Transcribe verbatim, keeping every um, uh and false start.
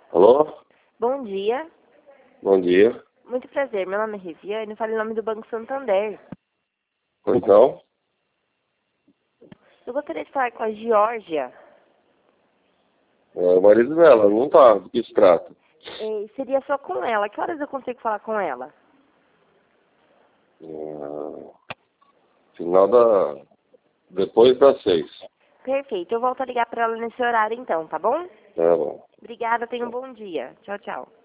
Alô? Bom dia. Bom dia. Muito prazer. Meu nome é Reviane. Eu falo em nome do Banco Santander. Pois não? Eu gostaria de falar com a Geórgia. É o marido dela, não tá. Do que se trata? E seria só com ela. Que horas eu consigo falar com ela? É, final da... Depois das seis. Perfeito. Eu volto a ligar para ela nesse horário então, tá bom? Tá bom. Obrigada. Tenha um bom dia. Tchau, tchau.